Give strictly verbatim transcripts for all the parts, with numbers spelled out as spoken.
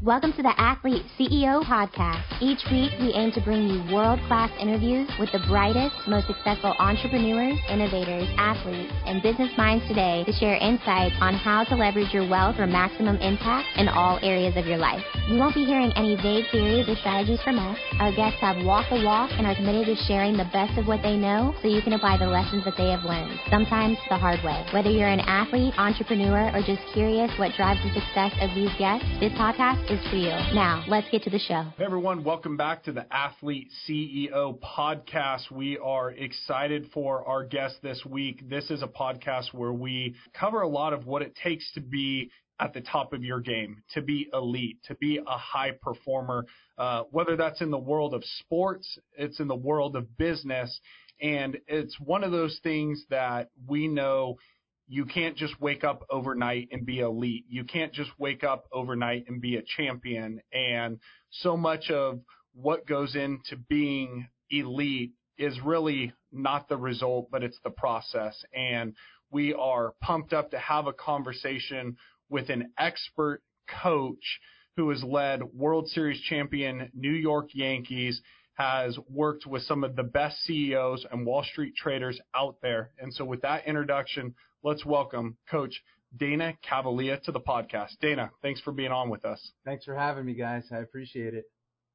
Welcome to the Athlete C E O Podcast. Each week, we aim to bring you world-class interviews with the brightest, most successful entrepreneurs, innovators, athletes, and business minds today to share insights on how to leverage your wealth for maximum impact in all areas of your life. You won't be hearing any vague theories or strategies from us. Our guests have walked the walk and are committed to sharing the best of what they know so you can apply the lessons that they have learned, sometimes the hard way. Whether you're an athlete, entrepreneur, or just curious what drives the success of these guests, this podcast is for you. Now, let's get to the show. Hey everyone, welcome back to the Athlete C E O Podcast. We are excited for our guest this week. This is a podcast where we cover a lot of what it takes to be at the top of your game, to be elite, to be a high performer, uh, whether that's in the world of sports, it's in the world of business, and it's one of those things that we know you can't just wake up overnight and be elite. You can't just wake up overnight and be a champion. And so much of what goes into being elite is really not the result, but it's the process. And we are pumped up to have a conversation with an expert coach who has led World Series champion New York Yankees, has worked with some of the best C E Os and Wall Street traders out there. And so with that introduction, let's welcome Coach Dana Kavelia to the podcast. Dana, thanks for being on with us. Thanks for having me, guys. I appreciate it.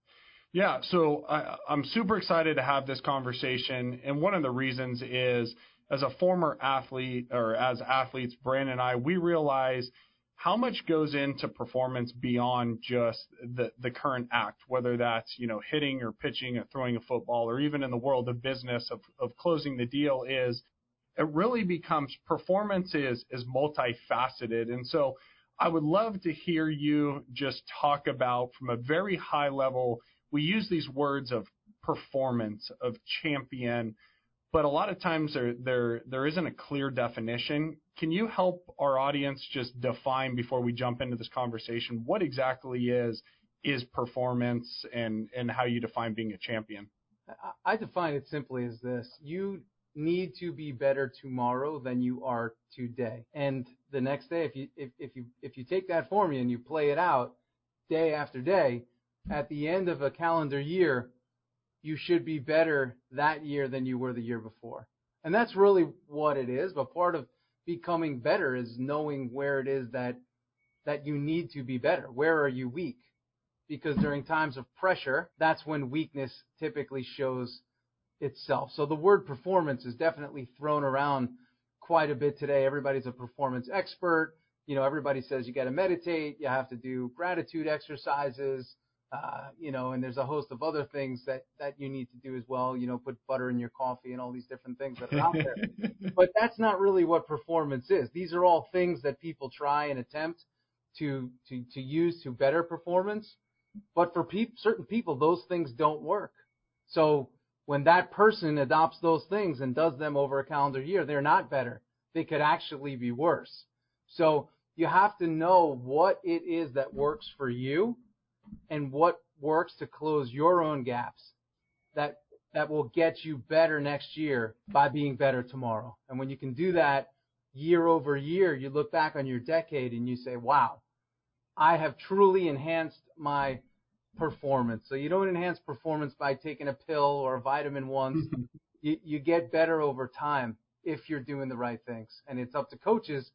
Yeah, so I, I'm super excited to have this conversation. And one of the reasons is, as a former athlete, or as athletes, Brandon and I, we realize how much goes into performance beyond just the, the current act, whether that's, you know, hitting or pitching or throwing a football, or even in the world of business of, of closing the deal, is it really becomes performance is, is multifaceted. And so I would love to hear you just talk about, from a very high level, we use these words of performance, of champion, but a lot of times there, there, there isn't a clear definition. Can you help our audience just define, before we jump into this conversation, what exactly is, is performance, and, and how you define being a champion? I, I define it simply as this. You need to be better tomorrow than you are today. And the next day, if you if, if you if you take that formula and you play it out day after day, at the end of a calendar year, you should be better that year than you were the year before. And that's really what it is. But part of becoming better is knowing where it is that that you need to be better. Where are you weak? Because during times of pressure, that's when weakness typically shows itself. So the word performance is definitely thrown around quite a bit today. Everybody's a performance expert. You know, everybody says you got to meditate, you have to do gratitude exercises, uh, you know, and there's a host of other things that, that you need to do as well. You know, put butter in your coffee and all these different things that are out there. But that's not really what performance is. These are all things that people try and attempt to to, to use to better performance. But for pe- certain people, those things don't work. So when that person adopts those things and does them over a calendar year, they're not better. They could actually be worse. So you have to know what it is that works for you and what works to close your own gaps that that will get you better next year by being better tomorrow. And when you can do that year over year, you look back on your decade and you say, wow, I have truly enhanced my performance. So you don't enhance performance by taking a pill or a vitamin once. you, you get better over time if you're doing the right things. And it's up to coaches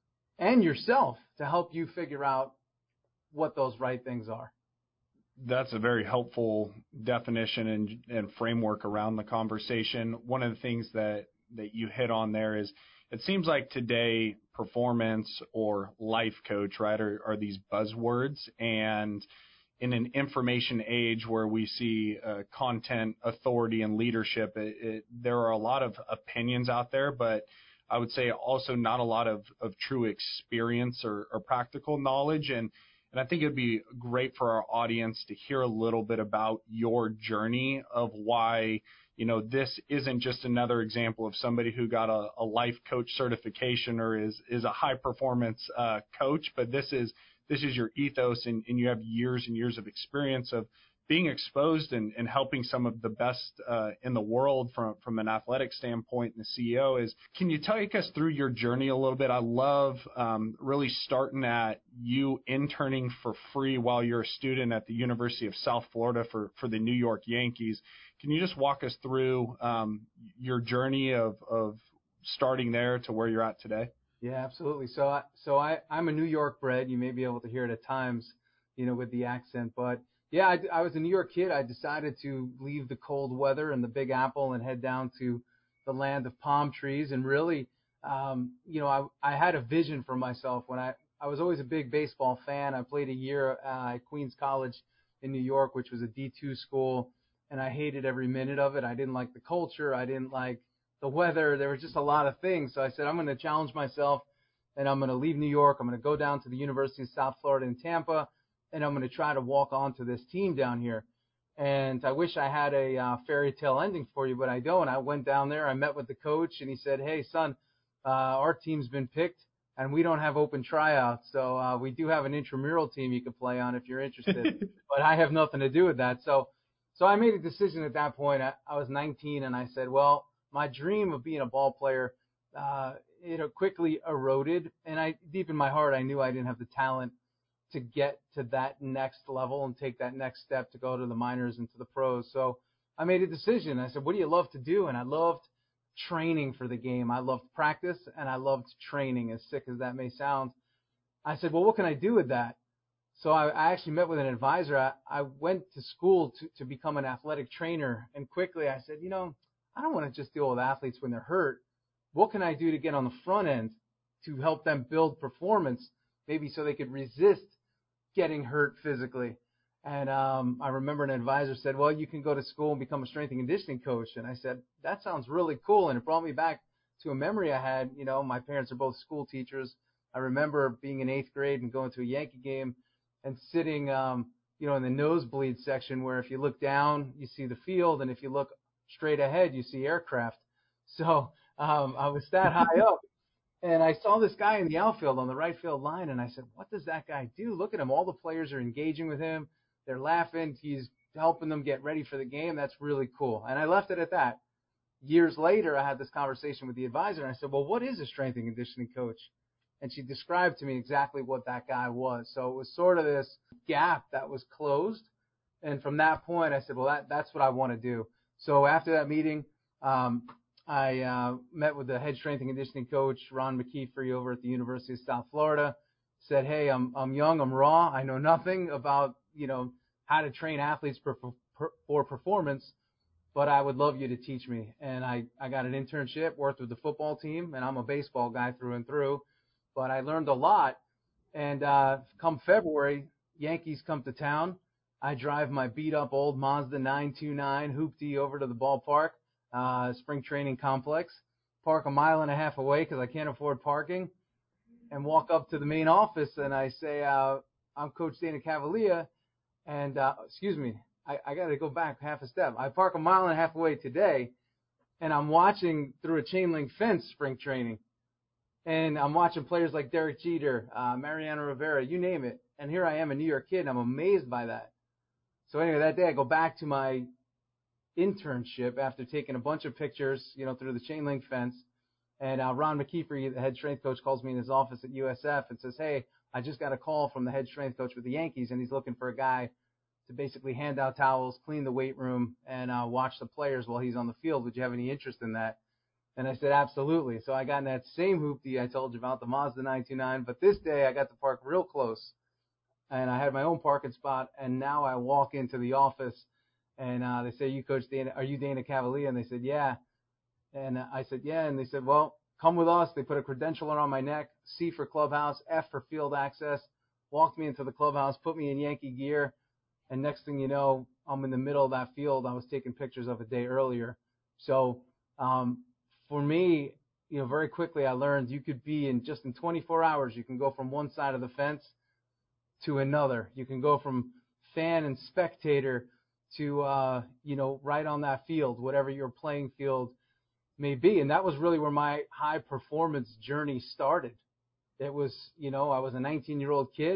and yourself to help you figure out what those right things are. That's a very helpful definition and, and framework around the conversation. One of the things that, that you hit on there is, it seems like today performance or life coach, right, are, are these buzzwords. And in an information age where we see uh, content, authority, and leadership, it, it, there are a lot of opinions out there, but I would say also not a lot of, of true experience or, or practical knowledge. And, and I think it'd be great for our audience to hear a little bit about your journey of why, you know, this isn't just another example of somebody who got a, a life coach certification or is, is a high performance uh, coach, but this is This is your ethos, and, and you have years and years of experience of being exposed and, and helping some of the best uh, in the world from, from an athletic standpoint and the C E O is, can you take us through your journey a little bit? I love um, really starting at you interning for free while you're a student at the University of South Florida for, for the New York Yankees. Can you just walk us through um, your journey of, of starting there to where you're at today? Yeah, absolutely. So, I, so I, I'm a New York bred. You may be able to hear it at times, you know, with the accent, but yeah, I, I was a New York kid. I decided to leave the cold weather and the Big Apple and head down to the land of palm trees. And really, um, you know, I, I had a vision for myself when I, I was always a big baseball fan. I played a year uh, at Queens College in New York, which was a D two school, and I hated every minute of it. I didn't like the culture. I didn't like the weather. There was just a lot of things. So I said, I'm going to challenge myself, and I'm going to leave New York. I'm going to go down to the University of South Florida in Tampa, and I'm going to try to walk onto this team down here. And I wish I had a uh, fairy tale ending for you, but I don't. I went down there. I met with the coach, and he said, hey, son, uh, our team's been picked, and we don't have open tryouts. So uh, we do have an intramural team you can play on if you're interested. But I have nothing to do with that. So so I made a decision at that point. I, I was nineteen, and I said, well, my dream of being a ball player, uh, it quickly eroded. And I, deep in my heart, I knew I didn't have the talent to get to that next level and take that next step to go to the minors and to the pros. So I made a decision. I said, what do you love to do? And I loved training for the game. I loved practice, and I loved training, as sick as that may sound. I said, well, what can I do with that? So I, I actually met with an advisor. I, I went to school to, to become an athletic trainer. And quickly I said, you know, I don't want to just deal with athletes when they're hurt. What can I do to get on the front end to help them build performance, maybe so they could resist getting hurt physically? And um, I remember an advisor said, well, you can go to school and become a strength and conditioning coach. And I said, that sounds really cool. And it brought me back to a memory I had. You know, my parents are both school teachers. I remember being in eighth grade and going to a Yankee game and sitting, um, you know, in the nosebleed section where if you look down, you see the field. And if you look straight ahead, you see aircraft. So um, I was that high up. And I saw this guy in the outfield on the right field line, and I said, what does that guy do? Look at him. All the players are engaging with him. They're laughing. He's helping them get ready for the game. That's really cool. And I left it at that. Years later, I had this conversation with the advisor, and I said, well, what is a strength and conditioning coach? And she described to me exactly what that guy was. So it was sort of this gap that was closed. And from that point, I said, well, that, that's what I want to do. So after that meeting, um, I uh, met with the head strength and conditioning coach, Ron McKeefery, over at the University of South Florida. Said, hey, I'm I'm young, I'm raw, I know nothing about, you know, how to train athletes for, for, for performance, but I would love you to teach me. And I, I got an internship, worked with the football team, and I'm a baseball guy through and through, but I learned a lot. And uh, come February, Yankees come to town. I drive my beat-up old Mazda nine two nine hoopty over to the ballpark. Uh, spring training complex, park a mile and a half away because I can't afford parking, and walk up to the main office, and I say, uh, I'm Coach Dana Cavalier, and, uh, excuse me, I, I got to go back half a step. I park a mile and a half away today, and I'm watching through a chain link fence spring training, and I'm watching players like Derek Jeter, uh, Mariano Rivera, you name it, and here I am, a New York kid, and I'm amazed by that. So anyway, that day I go back to my internship after taking a bunch of pictures, you know, through the chain link fence. And uh, Ron McKeefery, the head strength coach, calls me in his office at U S F and says, hey, I just got a call from the head strength coach with the Yankees, and he's looking for a guy to basically hand out towels, clean the weight room, and uh, watch the players while he's on the field. Would you have any interest in that? And I said, absolutely. So I got in that same hoopty I told you about, the Mazda nine two nine, but this day I got to park real close. And I had my own parking spot, and now I walk into the office. And uh, they say, you Coach Dana, are you Dana Cavalier? And they said, yeah. And uh, I said, yeah. And they said, well, come with us. They put a credential around my neck, C for clubhouse, F for field access, walked me into the clubhouse, put me in Yankee gear. And next thing you know, I'm in the middle of that field I was taking pictures of a day earlier. So um, for me, you know, very quickly I learned you could be in just in twenty-four hours, you can go from one side of the fence to another. You can go from fan and spectator to, uh, you know, right on that field, whatever your playing field may be. And that was really where my high performance journey started. It was, you know, I was a nineteen year old kid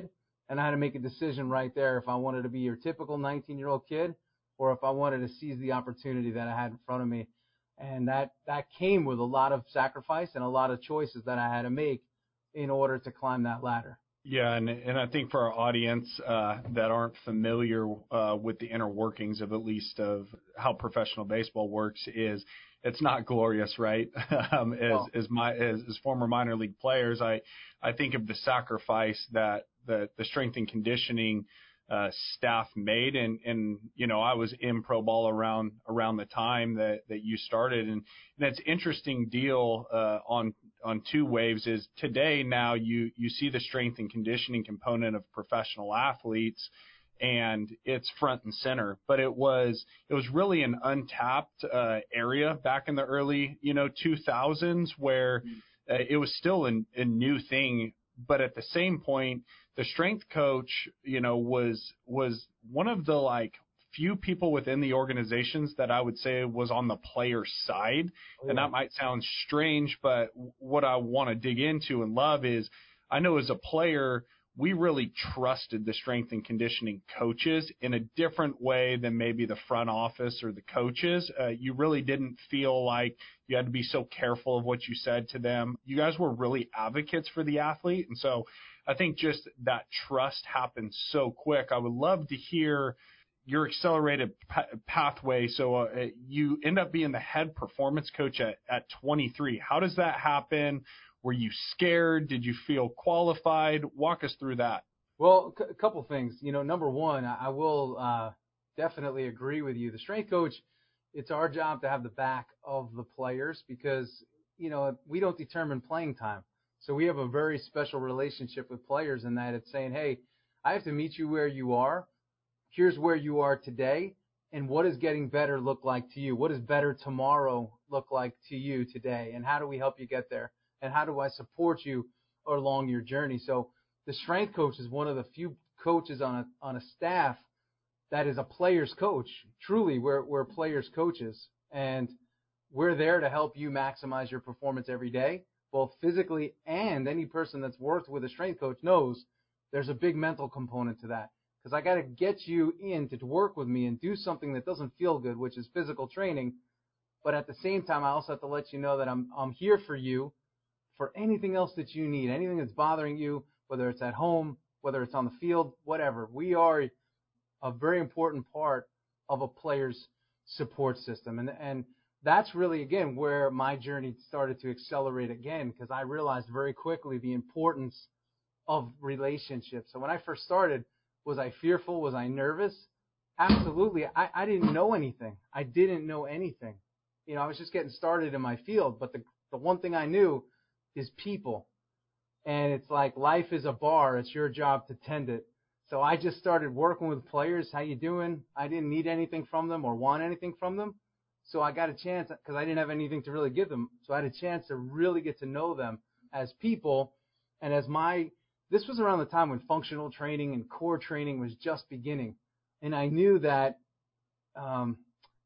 And I had to make a decision right there if I wanted to be your typical nineteen-year-old kid or if I wanted to seize the opportunity that I had in front of me. And that, that came with a lot of sacrifice and a lot of choices that I had to make in order to climb that ladder. Yeah, and and I think for our audience uh, that aren't familiar uh, with the inner workings of at least of how professional baseball works, is it's not glorious, right? um, as Oh. as my as, as former minor league players, I I think of the sacrifice that the the strength and conditioning uh, staff made, and and you know I was in pro ball around around the time that that you started, and, and it's interesting deal uh, on. on two waves is today now you, you see the strength and conditioning component of professional athletes and it's front and center, but it was, it was really an untapped uh, area back in the early, you know, two thousands where uh, it was still an, a new thing. But at the same point, the strength coach, you know, was, was one of the like few people within the organizations that I would say was on the player side. Oh, yeah. And that might sound strange, but what I want to dig into and love is I know as a player, we really trusted the strength and conditioning coaches in a different way than maybe the front office or the coaches. Uh, you really didn't feel like you had to be so careful of what you said to them. You guys were really advocates for the athlete. And so I think just that trust happened so quick. I would love to hear your accelerated pa- pathway. So uh, you end up being the head performance coach at, at twenty-three. How does that happen? Were you scared? Did you feel qualified? Walk us through that. Well, a c- couple things. You know, number one, I, I will uh, definitely agree with you. The strength coach, it's our job to have the back of the players because, you know, we don't determine playing time. So we have a very special relationship with players in that it's saying, hey, I have to meet you where you are. Here's where you are today, and what does getting better look like to you? What does better tomorrow look like to you today? And how do we help you get there? And how do I support you along your journey? So the strength coach is one of the few coaches on a on a staff that is a player's coach. Truly, we're we're players' coaches, and we're there to help you maximize your performance every day, both physically, and any person that's worked with a strength coach knows there's a big mental component to that. Because I got to get you in to work with me and do something that doesn't feel good, which is physical training. But at the same time, I also have to let you know that I'm I'm here for you for anything else that you need, anything that's bothering you, whether it's at home, whether it's on the field, whatever. We are a very important part of a player's support system. And and that's really, again, where my journey started to accelerate again, because I realized very quickly the importance of relationships. So when I first started, was I fearful? Was I nervous? Absolutely. I, I didn't know anything. I didn't know anything. You know, I was just getting started in my field. But the, the one thing I knew is people. And it's like life is a bar. It's your job to tend it. So I just started working with players. How you doing? I didn't need anything from them or want anything from them. So I got a chance because I didn't have anything to really give them. So I had a chance to really get to know them as people and as my This was around the time when functional training and core training was just beginning. And I knew that um,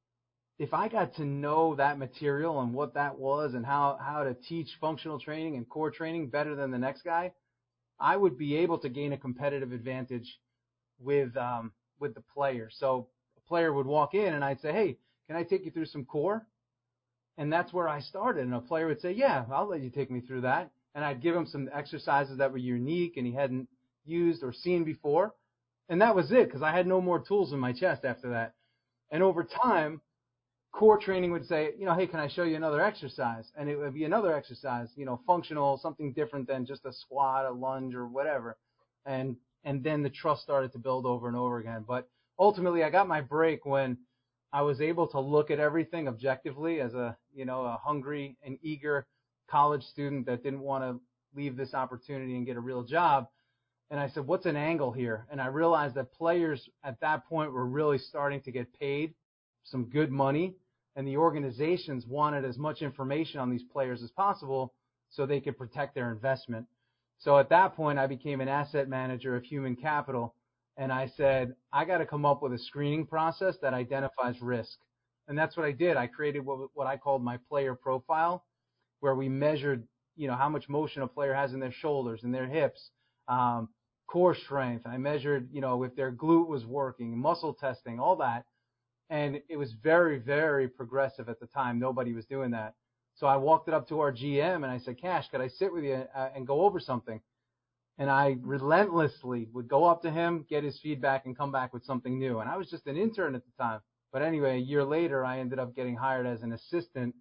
if I got to know that material and what that was and how, how to teach functional training and core training better than the next guy, I would be able to gain a competitive advantage with um, with the player. So a player would walk in and I'd say, hey, can I take you through some core? And that's where I started. And a player would say, yeah, I'll let you take me through that. And I'd give him some exercises that were unique and he hadn't used or seen before. And that was it, because I had no more tools in my chest after that. And over time, core training would say, you know, hey, can I show you another exercise? And it would be another exercise, you know, functional, something different than just a squat, a lunge, or whatever. And and then the trust started to build over and over again. But ultimately, I got my break when I was able to look at everything objectively as a, you know, a hungry and eager college student that didn't want to leave this opportunity and get a real job. And I said, what's an angle here? And I realized that players at that point were really starting to get paid some good money, and the organizations wanted as much information on these players as possible so they could protect their investment. So at that point, I became an asset manager of human capital, and I said, I got to come up with a screening process that identifies risk. And that's what I did. I created what, what I called my player profile, where we measured, you know, how much motion a player has in their shoulders and their hips, um, core strength. I measured, you know, if their glute was working, muscle testing, all that. And it was very, very progressive at the time. Nobody was doing that. So I walked it up to our G M and I said, Cash, could I sit with you uh, and go over something? And I relentlessly would go up to him, get his feedback, and come back with something new. And I was just an intern at the time. But anyway, a year later, I ended up getting hired as an assistant.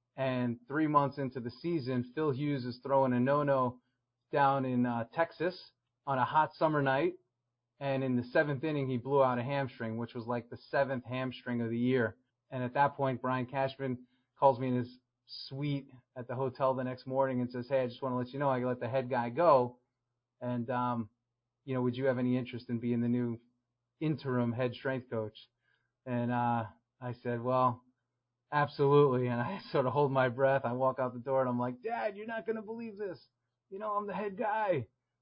And three months into the season, Phil Hughes is throwing a no-no down in uh, Texas on a hot summer night. And in the seventh inning, he blew out a hamstring, which was like the seventh hamstring of the year. And at that point, Brian Cashman calls me in his suite at the hotel the next morning and says, hey, I just want to let you know I let the head guy go. And, um, you know, would you have any interest in being the new interim head strength coach? And uh, I said, well, absolutely. And I sort of hold my breath. I walk out the door and I'm like, Dad, you're not going to believe this. You know, I'm the head guy.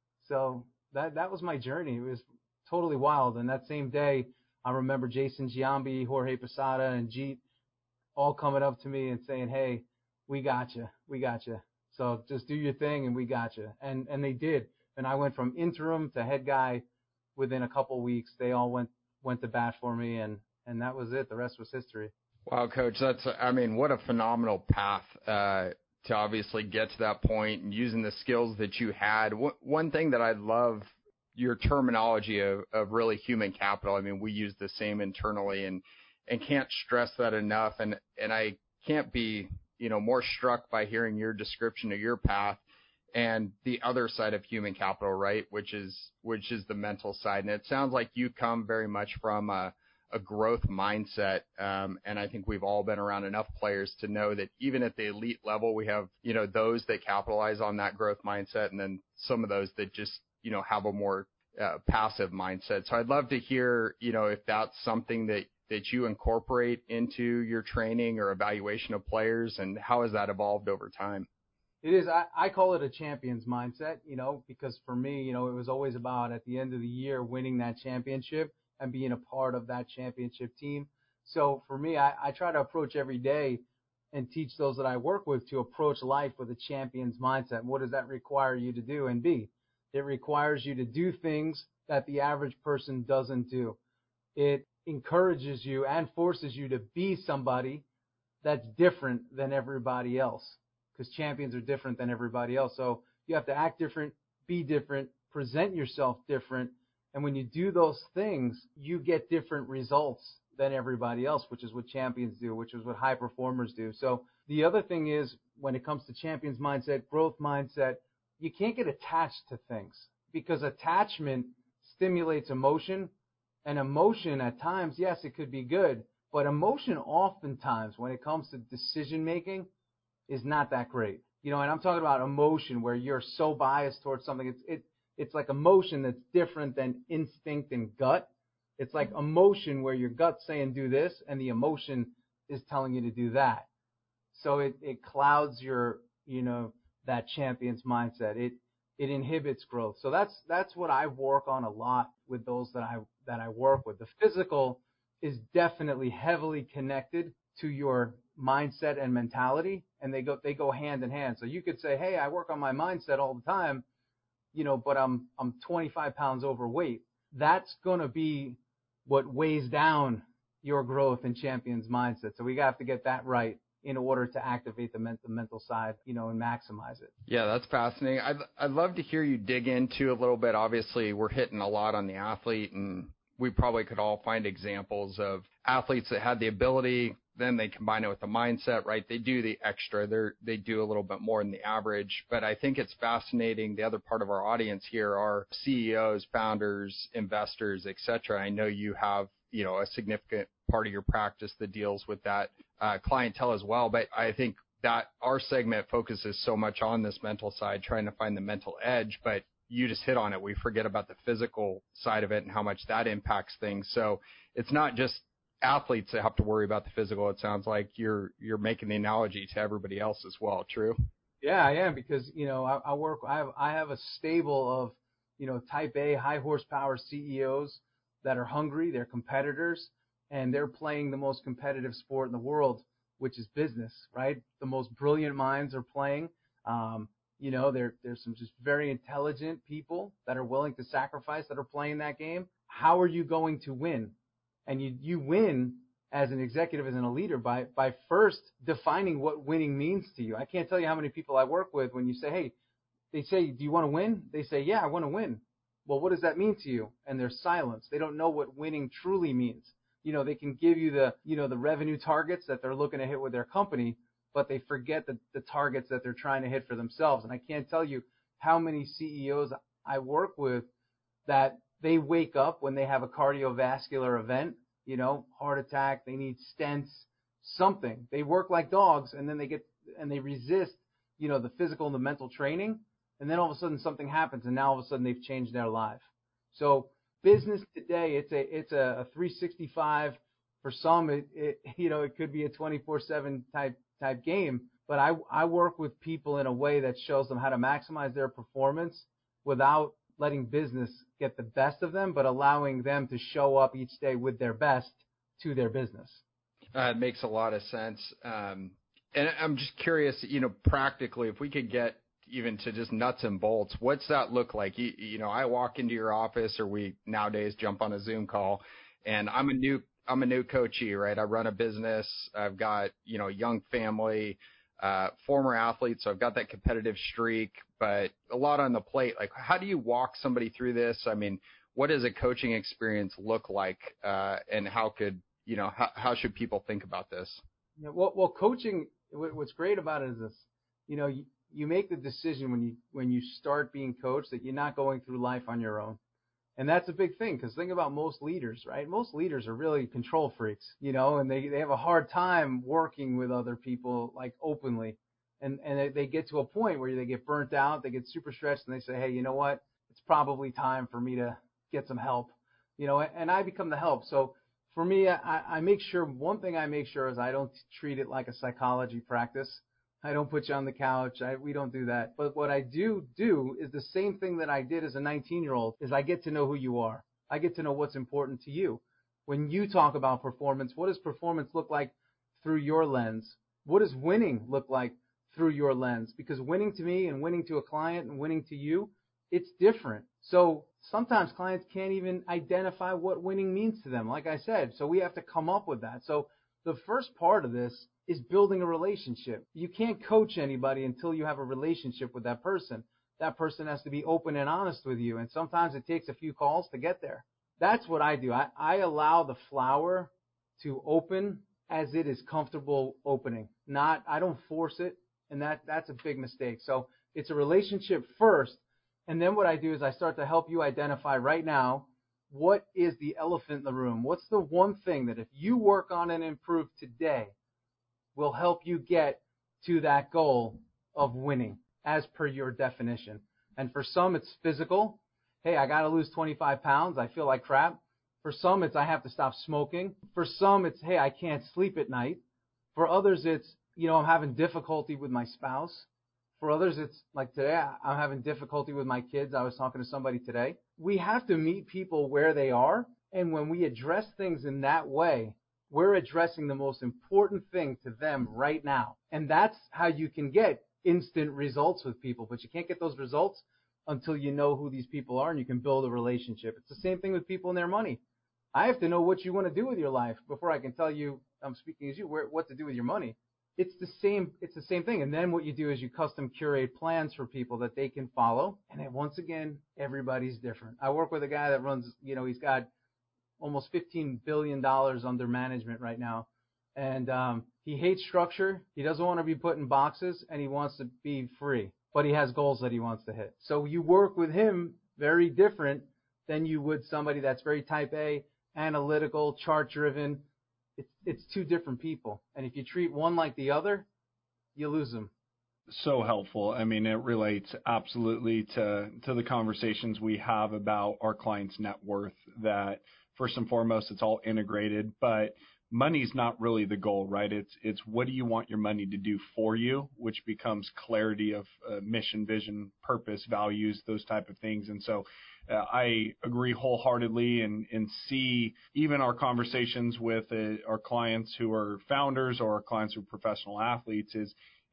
So that that was my journey. It was totally wild. And that same day, I remember Jason Giambi, Jorge Posada, and Jeet all coming up to me and saying, hey, we got you. We got you. So just do your thing and we got you. And and they did. And I went from interim to head guy within a couple weeks. They all went went to bat for me, and, and that was it. The rest was history. Wow, Coach, that's, I mean, what a phenomenal path uh, to obviously get to that point and using the skills that you had. One thing that I love, your terminology of, of really human capital. I mean, we use the same internally and, and can't stress that enough. And, and I can't be, you know, more struck by hearing your description of your path and the other side of human capital, right? Which is, which is the mental side. And it sounds like you come very much from a, a growth mindset. Um, and I think we've all been around enough players to know that even at the elite level, we have, you know, those that capitalize on that growth mindset and then some of those that just, you know, have a more uh, passive mindset. So I'd love to hear, you know, if that's something that, that you incorporate into your training or evaluation of players, and how has that evolved over time? It is. I, I call it a champion's mindset, you know, because for me, you know, it was always about at the end of the year winning that championship and being a part of that championship team. So for me, I, I try to approach every day and teach those that I work with to approach life with a champion's mindset. What does that require you to do and be? It requires you to do things that the average person doesn't do. It encourages you and forces you to be somebody that's different than everybody else, because champions are different than everybody else. So you have to act different, be different, present yourself different. And when you do those things, you get different results than everybody else, which is what champions do, which is what high performers do. So the other thing is, when it comes to champions mindset, growth mindset, you can't get attached to things, because attachment stimulates emotion. And emotion at times, yes, it could be good, but emotion oftentimes when it comes to decision making is not that great. You know, and I'm talking about emotion where you're so biased towards something. It's it it's like emotion that's different than instinct and gut. It's like emotion where your gut's saying do this and the emotion is telling you to do that. So it, it clouds your, you know, that champion's mindset. It it inhibits growth. So that's that's what I work on a lot with those that I that I work with. The physical is definitely heavily connected to your mindset and mentality, and they go they go hand in hand. So you could say, hey, I work on my mindset all the time, you know, but I'm I'm twenty-five pounds overweight. That's going to be what weighs down your growth and champion's mindset. So we have to get that right in order to activate the mental mental side, you know, and maximize it. Yeah, that's fascinating. I'd I'd love to hear you dig into a little bit. Obviously, we're hitting a lot on the athlete, and we probably could all find examples of athletes that had the ability, then they combine it with the mindset, right? They do the extra. They they do a little bit more than the average. But I think it's fascinating. The other part of our audience here are C E Os, founders, investors, et cetera. I know you have, you know, a significant part of your practice that deals with that uh, clientele as well. But I think that our segment focuses so much on this mental side, trying to find the mental edge. But you just hit on it. We forget about the physical side of it and how much that impacts things. So it's not just athletes that have to worry about the physical. It sounds like you're you're making the analogy to everybody else as well. True? Yeah, I am, because you know I, I work. I have I have a stable of you know Type A high horsepower C E Os that are hungry. They're competitors, and they're playing the most competitive sport in the world, which is business. Right? The most brilliant minds are playing. Um, You know, there there's some just very intelligent people that are willing to sacrifice, that are playing that game. How are you going to win? And you you win as an executive, as a leader, by by first defining what winning means to you. I can't tell you how many people I work with when you say, hey, they say, do you want to win? They say, yeah, I want to win. Well, what does that mean to you? And there's silence. They don't know what winning truly means. You know, they can give you the, you know, the revenue targets that they're looking to hit with their company, but they forget the, the targets that they're trying to hit for themselves. And I can't tell you how many C E Os I work with that they wake up when they have a cardiovascular event, you know, heart attack, they need stents, something. They work like dogs, and then they get, and they resist, you know, the physical and the mental training. And then all of a sudden something happens, and now all of a sudden they've changed their life. So business today, it's a it's a three sixty-five. For some, it, it you know, it could be a twenty-four seven type type game. But I I work with people in a way that shows them how to maximize their performance without letting business get the best of them, but allowing them to show up each day with their best to their business. Uh, it makes a lot of sense. Um, and I'm just curious, you know, practically, if we could get even to just nuts and bolts, what's that look like? You, you know, I walk into your office, or we nowadays jump on a Zoom call, and I'm a new, I'm a new coachee, right? I run a business. I've got, you know, a young family, uh, former athlete. So I've got that competitive streak, but a lot on the plate. Like, how do you walk somebody through this? I mean, what does a coaching experience look like? Uh, and how could, you know, how, how should people think about this? Yeah, well, well, coaching, what's great about it is this, you know, you, you make the decision when you when you start being coached that you're not going through life on your own. And that's a big thing, because think about most leaders, right? Most leaders are really control freaks, you know, and they, they have a hard time working with other people, like, openly. And and they, they get to a point where they get burnt out, they get super stressed, and they say, hey, you know what? It's probably time for me to get some help, you know, and I become the help. So for me, I, I make sure, one thing I make sure is I don't treat it like a psychology practice. I don't put you on the couch. I, we don't do that. But what I do do is the same thing that I did as a nineteen-year-old, is I get to know who you are. I get to know what's important to you. When you talk about performance, what does performance look like through your lens? What does winning look like through your lens? Because winning to me and winning to a client and winning to you, it's different. So sometimes clients can't even identify what winning means to them, like I said. So we have to come up with that. So the first part of this is building a relationship. You can't coach anybody until you have a relationship with that person. That person has to be open and honest with you, and sometimes it takes a few calls to get there. That's what I do. I, I allow the flower to open as it is comfortable opening. Not, I don't force it, and that, that's a big mistake. So it's a relationship first, and then what I do is I start to help you identify right now, what is the elephant in the room? What's the one thing that if you work on and improve today will help you get to that goal of winning as per your definition? And for some, it's physical. Hey, I got to lose twenty-five pounds. I feel like crap. For some, it's I have to stop smoking. For some, it's, hey, I can't sleep at night. For others, it's, you know, I'm having difficulty with my spouse. For others, it's like today, I'm having difficulty with my kids. I was talking to somebody today. We have to meet people where they are. And when we address things in that way, we're addressing the most important thing to them right now. And that's how you can get instant results with people. But you can't get those results until you know who these people are and you can build a relationship. It's the same thing with people and their money. I have to know what you want to do with your life before I can tell you, I'm speaking as you, where, what to do with your money. It's the same, it's the same thing. And then what you do is you custom curate plans for people that they can follow. And then once again, everybody's different. I work with a guy that runs, you know, he's got almost fifteen billion dollars under management right now. And um, he hates structure. He doesn't want to be put in boxes, and he wants to be free. But he has goals that he wants to hit. So you work with him very different than you would somebody that's very type A, analytical, chart-driven. It's, it's two different people. And if you treat one like the other, you lose them. So helpful. I mean, it relates absolutely to, to the conversations we have about our clients' net worth, that first and foremost, it's all integrated, but money's not really the goal, right? It's, it's what do you want your money to do for you, which becomes clarity of uh, mission, vision, purpose, values, those type of things. And so uh, I agree wholeheartedly, and, and see even our conversations with uh, our clients who are founders or our clients who are professional athletes is,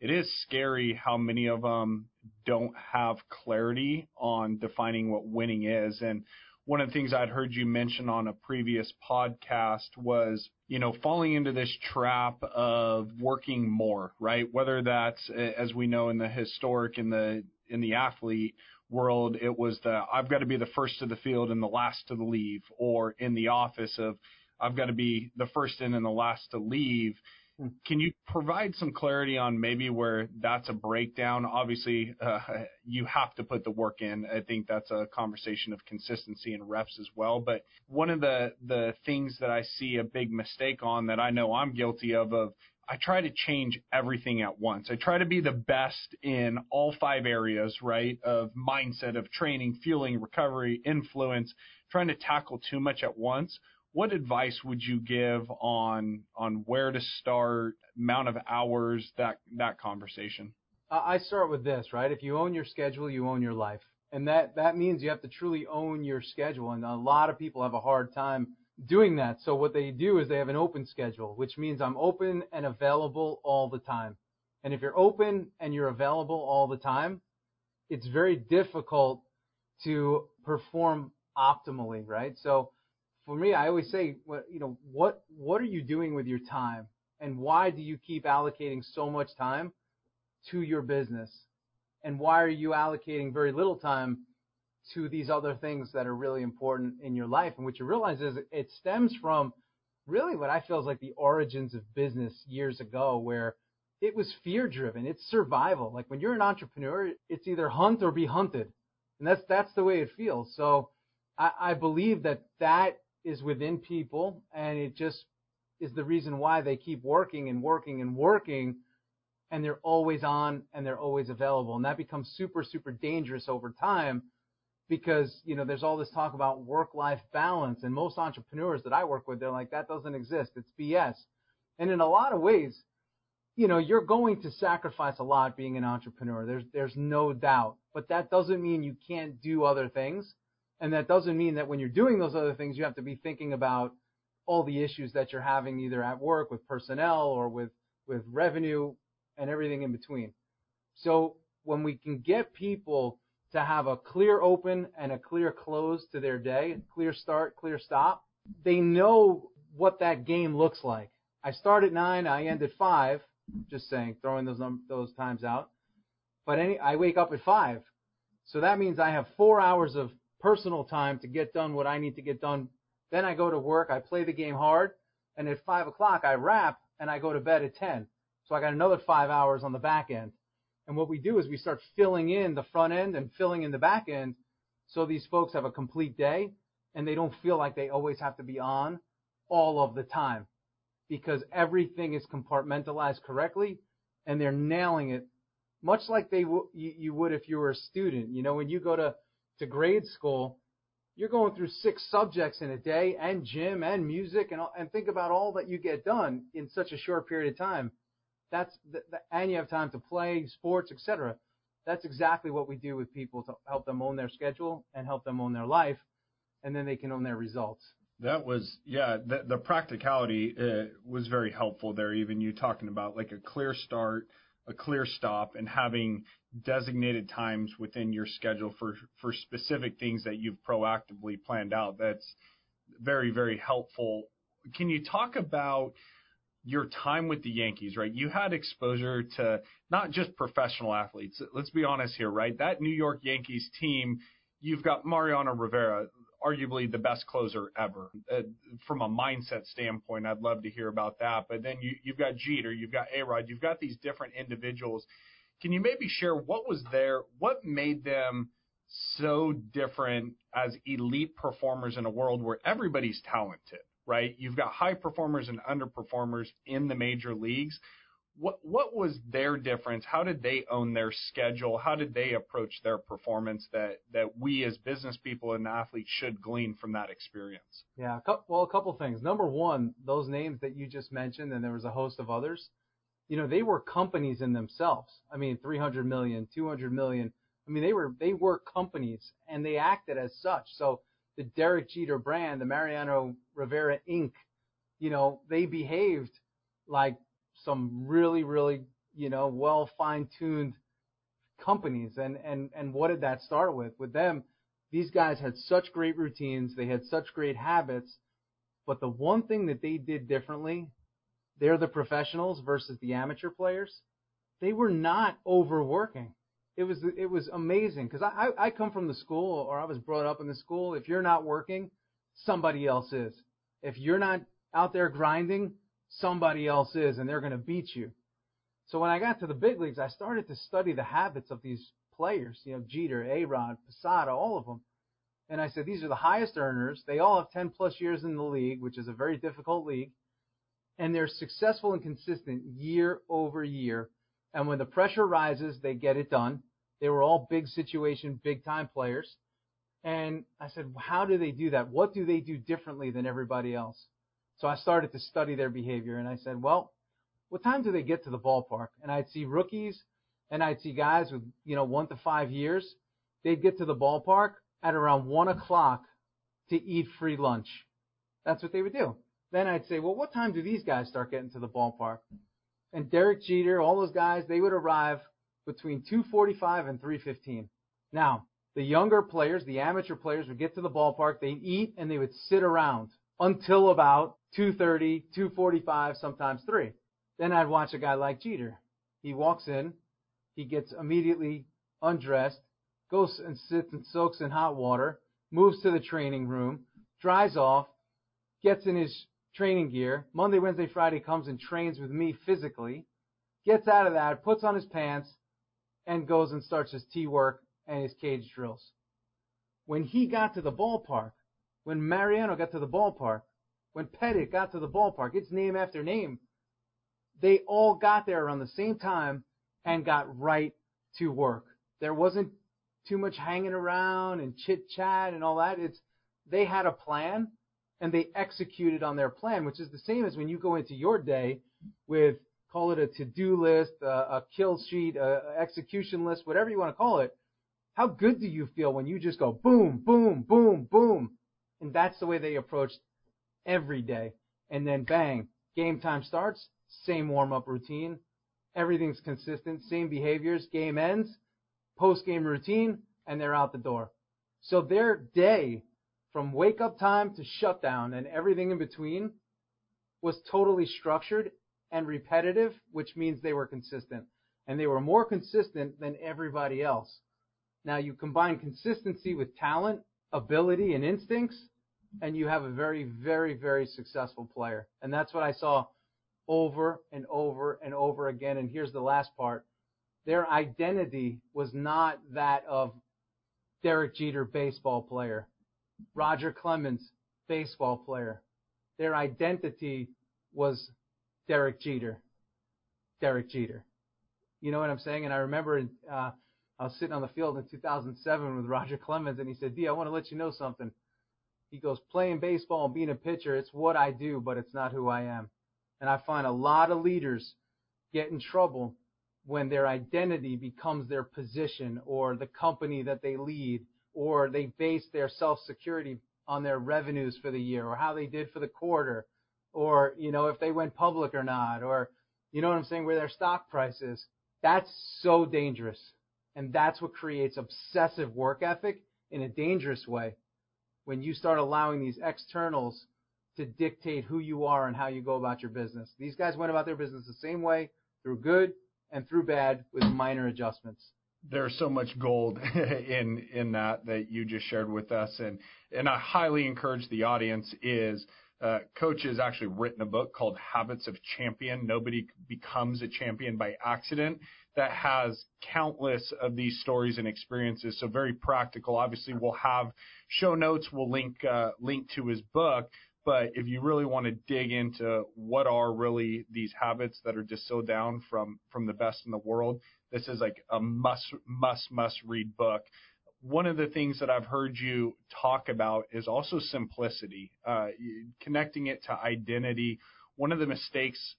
it is scary how many of them don't have clarity on defining what winning is. And one of the things I'd heard you mention on a previous podcast was, you know, falling into this trap of working more, right? Whether that's, as we know in the historic, in the in the athlete world, it was the I've got to be the first to the field and the last to leave, or in the office of I've got to be the first in and the last to leave. Can you provide some clarity on maybe where that's a breakdown? Obviously, uh, you have to put the work in. I think that's a conversation of consistency and reps as well. But one of the, the things that I see a big mistake on that I know I'm guilty of, of I try to change everything at once. I try to be the best in all five areas, right, of mindset, of training, fueling, recovery, influence, trying to tackle too much at once. What advice would you give on on where to start, amount of hours, that that conversation? I start with this, right? If you own your schedule, you own your life. And that, that means you have to truly own your schedule. And a lot of people have a hard time doing that. So what they do is they have an open schedule, which means I'm open and available all the time. And if you're open and you're available all the time, it's very difficult to perform optimally, right? So for me, I always say, you know, what what are you doing with your time, and why do you keep allocating so much time to your business, and why are you allocating very little time to these other things that are really important in your life? And what you realize is it stems from really what I feel is like the origins of business years ago, where it was fear driven. It's survival. Like when you're an entrepreneur, it's either hunt or be hunted, and that's that's the way it feels. So I, I believe that that is within people, and it just is the reason why they keep working and working and working, and they're always on and they're always available. And that becomes super, super dangerous over time because, you know, there's all this talk about work-life balance, and most entrepreneurs that I work with, they're like, that doesn't exist. It's B S. And in a lot of ways, you know, you're going to sacrifice a lot being an entrepreneur. There's, there's no doubt. But that doesn't mean you can't do other things. And that doesn't mean that when you're doing those other things, you have to be thinking about all the issues that you're having either at work with personnel or with, with revenue and everything in between. So when we can get people to have a clear open and a clear close to their day, clear start, clear stop, they know what that game looks like. I start at nine, I end at five, just saying, throwing those num- those times out. But any, I wake up at five. So that means I have four hours of personal time to get done what I need to get done. Then I go to work, I play the game hard, and at five o'clock I wrap and I go to bed at ten. So I got another five hours on the back end. And what we do is we start filling in the front end and filling in the back end so these folks have a complete day and they don't feel like they always have to be on all of the time, because everything is compartmentalized correctly and they're nailing it, much like they w- you, you would if you were a student. You know, when you go to to grade school, you're going through six subjects in a day, and gym and music, and and think about all that you get done in such a short period of time. That's the, the, and you have time to play sports, et cetera. That's exactly what we do with people to help them own their schedule and help them own their life, and then they can own their results. That was, yeah, the, the practicality uh, was very helpful there. Even you talking about like a clear start, a clear stop, and having designated times within your schedule for, for specific things that you've proactively planned out. That's very, very helpful. Can you talk about your time with the Yankees, right? You had exposure to not just professional athletes. Let's be honest here, right? That New York Yankees team, you've got Mariano Rivera, arguably the best closer ever. Uh, from a mindset standpoint, I'd love to hear about that. But then you, you've got Jeter, you've got A-Rod, you've got these different individuals. Can you maybe share what was there, what made them so different as elite performers in a world where everybody's talented, right? You've got high performers and underperformers in the major leagues. What what was their difference? How did they own their schedule? How did they approach their performance that, that we as business people and athletes should glean from that experience? Yeah, well, a couple things. Number one, those names that you just mentioned, and there was a host of others, you know, they were companies in themselves. I mean, three hundred million, two hundred million. I mean, they were they were companies, and they acted as such. So the Derek Jeter brand, the Mariano Rivera Incorporated, you know, they behaved like some really, really you know, well fine-tuned companies. And, and, and what did that start with? With them, these guys had such great routines. They had such great habits. But the one thing that they did differently, they're the professionals versus the amateur players. They were not overworking. It was it was amazing because I, I come from the school, or I was brought up in the school. If you're not working, somebody else is. If you're not out there grinding, somebody else is, and they're going to beat you. So when I got to the big leagues, I started to study the habits of these players. You know, Jeter, A-Rod, Posada, all of them. And I said, these are the highest earners. They all have ten plus years in the league, which is a very difficult league. And they're successful and consistent year over year. And when the pressure rises, they get it done. They were all big situation, big time players. And I said, how do they do that? What do they do differently than everybody else? So I started to study their behavior. And I said, well, what time do they get to the ballpark? And I'd see rookies and I'd see guys with, you know, one to five years. They'd get to the ballpark at around one o'clock to eat free lunch. That's what they would do. Then I'd say, well, what time do these guys start getting to the ballpark? And Derek Jeter, all those guys, they would arrive between two forty-five and three fifteen. Now, the younger players, the amateur players, would get to the ballpark, they'd eat, and they would sit around until about two thirty, two forty-five, sometimes three. Then I'd watch a guy like Jeter. He walks in, he gets immediately undressed, goes and sits and soaks in hot water, moves to the training room, dries off, gets in his training gear. Monday, Wednesday, Friday comes and trains with me physically, gets out of that, puts on his pants, and goes and starts his tee work and his cage drills. When he got to the ballpark, when Mariano got to the ballpark, when Pettit got to the ballpark, it's name after name, they all got there around the same time and got right to work. There wasn't too much hanging around and chit-chat and all that. It's they had a plan, and they executed on their plan, which is the same as when you go into your day with, call it a to-do list, a, a kill sheet, a, a execution list, whatever you want to call it. How good do you feel when you just go boom, boom, boom, boom? And that's the way they approached every day. And then bang, game time starts, same warm-up routine. Everything's consistent, same behaviors. Game ends, post-game routine, and they're out the door. So their day, from wake-up time to shutdown and everything in between, was totally structured and repetitive, which means they were consistent. And they were more consistent than everybody else. Now, you combine consistency with talent, ability, and instincts, and you have a very, very, very successful player. And that's what I saw over and over and over again. And here's the last part. Their identity was not that of Derek Jeter, baseball player, Roger Clemens, baseball player. Their identity was Derek Jeter, Derek Jeter. You know what I'm saying? And I remember uh, I was sitting on the field in two thousand seven with Roger Clemens, and he said, D, I want to let you know something. He goes, playing baseball and being a pitcher, it's what I do, but it's not who I am. And I find a lot of leaders get in trouble when their identity becomes their position or the company that they lead, or they base their self-security on their revenues for the year, or how they did for the quarter, or, you know, if they went public or not, or, you know what I'm saying, where their stock price is. That's so dangerous. And that's what creates obsessive work ethic in a dangerous way. When you start allowing these externals to dictate who you are and how you go about your business. These guys went about their business the same way, through good and through bad, with minor adjustments. There's so much gold in in that that you just shared with us, and and I highly encourage the audience is uh, Coach has actually written a book called Habits of Champion. Nobody becomes a champion by accident. That has countless of these stories and experiences. So very practical. Obviously, we'll have show notes. We'll link uh, link to his book. But if you really want to dig into what are really these habits that are distilled down from, from the best in the world, this is like a must, must, must read book. One of the things that I've heard you talk about is also simplicity, uh, connecting it to identity. One of the mistakes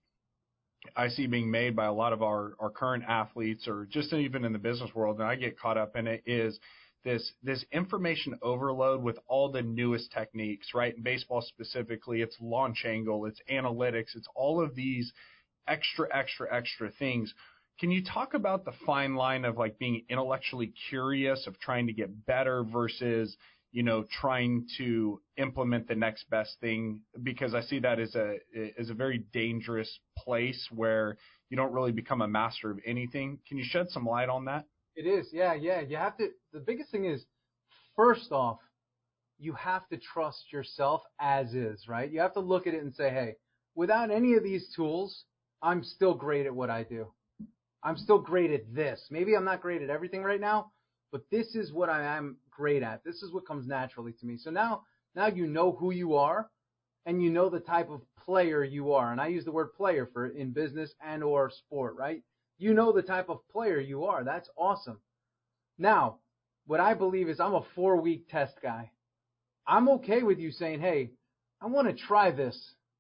I see being made by a lot of our, our current athletes, or just even in the business world, and I get caught up in it, is this this information overload with all the newest techniques, right? In baseball specifically, it's launch angle, it's analytics, it's all of these extra, extra, extra things. Can you talk about the fine line of like being intellectually curious, of trying to get better versus, you know, trying to implement the next best thing? Because I see that as a as a very dangerous place where you don't really become a master of anything. Can you shed some light on that? It is, yeah, yeah. You have to. The biggest thing is, first off, you have to trust yourself as is, right? You have to look at it and say, hey, without any of these tools, I'm still great at what I do. I'm still great at this. Maybe I'm not great at everything right now, but this is what I am great at. This is what comes naturally to me. So now, now you know who you are, and you know the type of player you are. And I use the word player for in business and or sport, right? You know the type of player you are. That's awesome. Now, what I believe is I'm a four-week test guy. I'm okay with you saying, hey, I want to try this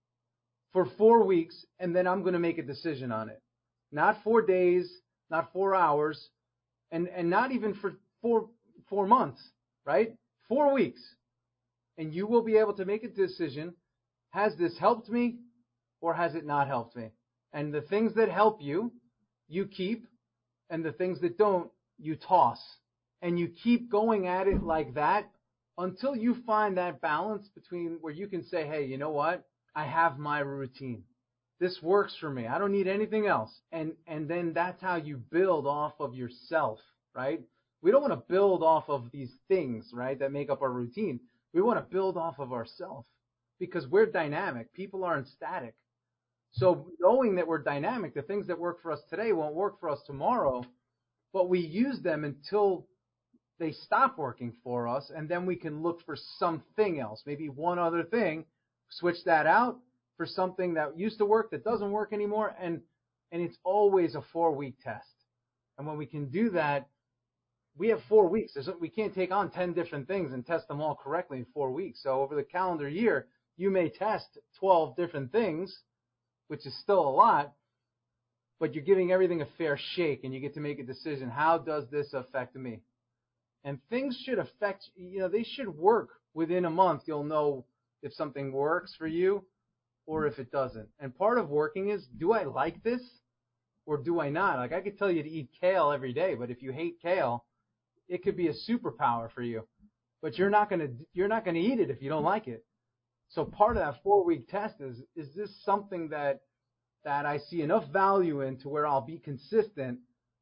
for four weeks, and then I'm going to make a decision on it. Not four days, not four hours, and, and not even for four, four months, right? Four weeks. And you will be able to make a decision. Has this helped me or has it not helped me? And the things that help you, you keep, and the things that don't, you toss. And you keep going at it like that until you find that balance between where you can say, hey, you know what? I have my routine. This works for me. I don't need anything else. And and then that's how you build off of yourself, right? We don't want to build off of these things, right, that make up our routine. We want to build off of ourselves because we're dynamic. People aren't static. So knowing that we're dynamic, the things that work for us today won't work for us tomorrow, but we use them until they stop working for us, and then we can look for something else, maybe one other thing, switch that out for something that used to work that doesn't work anymore, and and it's always a four-week test. And when we can do that, we have four weeks. There's, we can't take on ten different things and test them all correctly in four weeks. So over the calendar year, you may test twelve different things, which is still a lot, but you're giving everything a fair shake, and you get to make a decision. How does this affect me? And things should affect, you know, they should work within a month. You'll know if something works for you or if it doesn't. And part of working is, do I like this or do I not? Like I could tell you to eat kale every day, but if you hate kale, it could be a superpower for you. But you're not going to you're not going to eat it if you don't like it. So part of that four-week test is, is this something that that I see enough value in to where I'll be consistent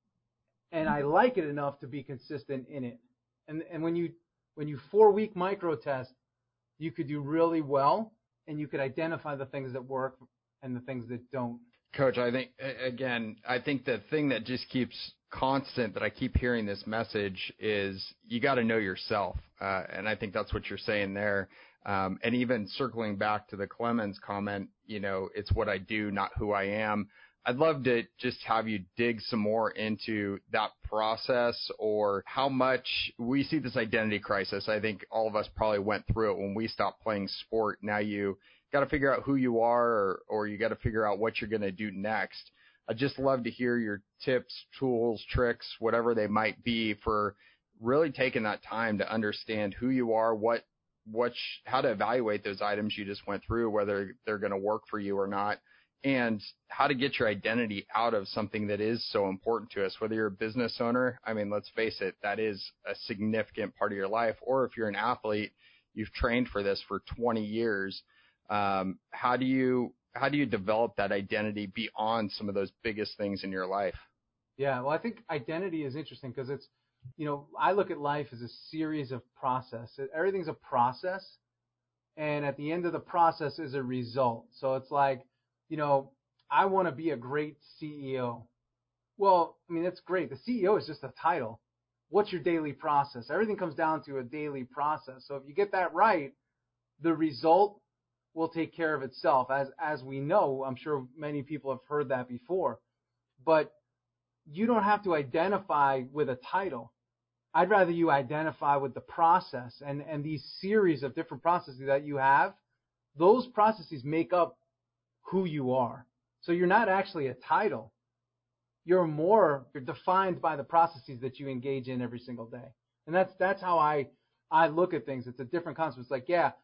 and I like it enough to be consistent in it. And and when you when you four-week micro test, you could do really well, and you could identify the things that work and the things that don't. Coach, I think, again, I think the thing that just keeps constant that I keep hearing this message is you got to know yourself. Uh, and I think that's what you're saying there. Um, and even circling back to the Clemens comment, you know, it's what I do, not who I am. I'd love to just have you dig some more into that process, or how much we see this identity crisis. I think all of us probably went through it when we stopped playing sport. Now you got to figure out who you are, or, or you got to figure out what you're going to do next. I'd just love to hear your tips, tools, tricks, whatever they might be, for really taking that time to understand who you are, what, what, how to evaluate those items you just went through, whether they're going to work for you or not, and how to get your identity out of something that is so important to us. Whether you're a business owner, I mean, let's face it, that is a significant part of your life. Or if you're an athlete, you've trained for this for twenty years. Um, how do you, how do you develop that identity beyond some of those biggest things in your life? Yeah, well, I think identity is interesting because it's, you know, I look at life as a series of process. Everything's a process, and at the end of the process is a result. So it's like, you know, I want to be a great C E O. Well, I mean, that's great. The C E O is just a title. What's your daily process? Everything comes down to a daily process. So if you get that right, the result will take care of itself. As as we know, I'm sure many people have heard that before. But you don't have to identify with a title. I'd rather you identify with the process, and, and these series of different processes that you have. Those processes make up who you are. So you're not actually a title. You're more, you're defined by the processes that you engage in every single day. And that's that's how I I look at things. It's a different concept. It's like, yeah,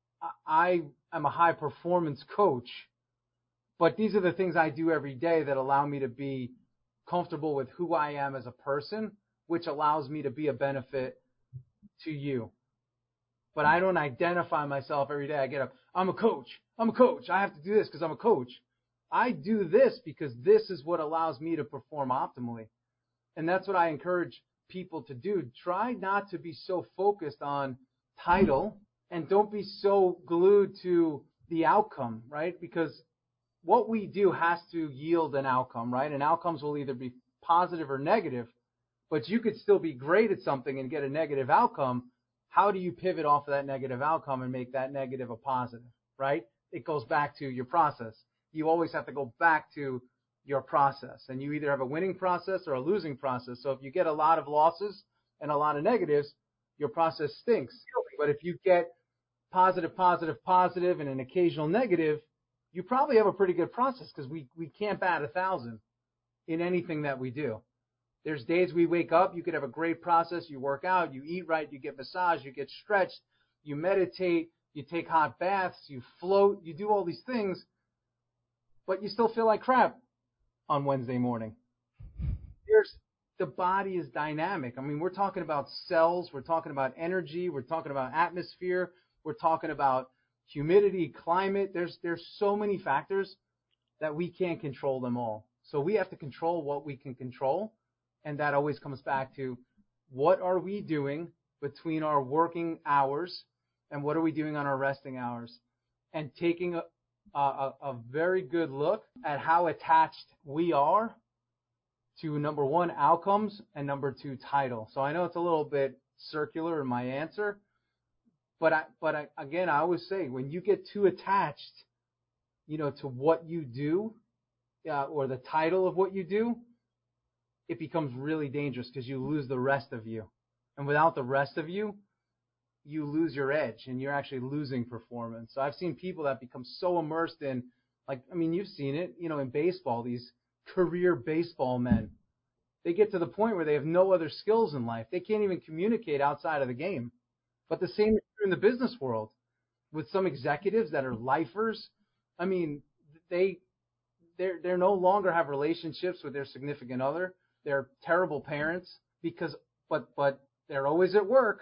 I am a high performance coach, but these are the things I do every day that allow me to be comfortable with who I am as a person, which allows me to be a benefit to you. But I don't identify myself every day. I get up, I'm a coach. I'm a coach. I have to do this because I'm a coach. I do this because this is what allows me to perform optimally. And that's what I encourage people to do. Try not to be so focused on title, and don't be so glued to the outcome, right? Because what we do has to yield an outcome, right? And outcomes will either be positive or negative, but you could still be great at something and get a negative outcome. How do you pivot off of that negative outcome and make that negative a positive, right? It goes back to your process. You always have to go back to your process, and you either have a winning process or a losing process. So if you get a lot of losses and a lot of negatives, your process stinks. But if you get positive, positive, positive, and an occasional negative, you probably have a pretty good process, because we, we can't bat a thousand in anything that we do. There's days we wake up, you could have a great process, you work out, you eat right, you get massage, you get stretched, you meditate, you take hot baths, you float, you do all these things, but you still feel like crap on Wednesday morning. There's, the body is dynamic. I mean, we're talking about cells, we're talking about energy, we're talking about atmosphere, we're talking about humidity, climate. There's there's so many factors that we can't control them all. So we have to control what we can control, and that always comes back to, what are we doing between our working hours and what are we doing on our resting hours? And taking a, a, a very good look at how attached we are to, number one, outcomes, and number two, title. So I know it's a little bit circular in my answer, but I, but I, again, I always say, when you get too attached, you know, to what you do, uh, or the title of what you do, it becomes really dangerous, because you lose the rest of you. And without the rest of you, you lose your edge, and you're actually losing performance. So I've seen people that become so immersed in, like, I mean, you've seen it, you know, in baseball, these career baseball men. They get to the point where they have no other skills in life. They can't even communicate outside of the game. But the same is true in the business world with some executives that are lifers. I mean, they they're they're no longer have relationships with their significant other. They're terrible parents, because but but they're always at work.